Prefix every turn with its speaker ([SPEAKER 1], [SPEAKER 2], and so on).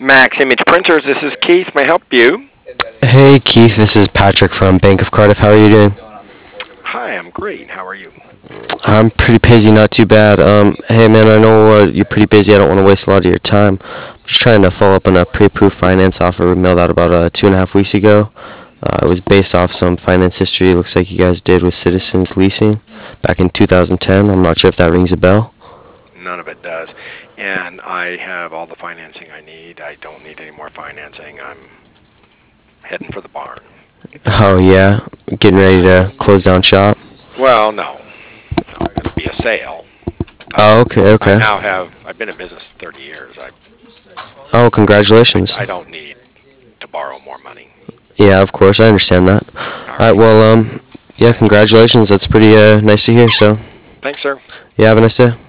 [SPEAKER 1] Max Image Printers, this is Keith. May I help you?
[SPEAKER 2] Hey Keith, this is Patrick from Bank of Cardiff. How are you doing?
[SPEAKER 1] Hi, I'm great. How are you?
[SPEAKER 2] I'm pretty busy, not too bad. Hey man, I know you're pretty busy. I don't want to waste a lot of your time. I'm just trying to follow up on a pre-approved finance offer we mailed out about 2.5 weeks ago. It was based off some finance history. It looks like you guys did with Citizens Leasing back in 2010. I'm not sure if that rings a bell.
[SPEAKER 1] None of it does. And I have all the financing I need. I don't need any more financing. I'm heading for the barn.
[SPEAKER 2] Oh yeah, getting ready to close down shop.
[SPEAKER 1] Well, no. It'll be a sale.
[SPEAKER 2] Oh okay,
[SPEAKER 1] I
[SPEAKER 2] okay.
[SPEAKER 1] now have, I've been in business 30 years.
[SPEAKER 2] Oh, congratulations.
[SPEAKER 1] I don't need to borrow more money.
[SPEAKER 2] Yeah, of course, I understand that.
[SPEAKER 1] All
[SPEAKER 2] All right,
[SPEAKER 1] right.
[SPEAKER 2] well, yeah, congratulations. That's pretty nice to hear. So,
[SPEAKER 1] Thanks, sir.
[SPEAKER 2] yeah, have a nice day.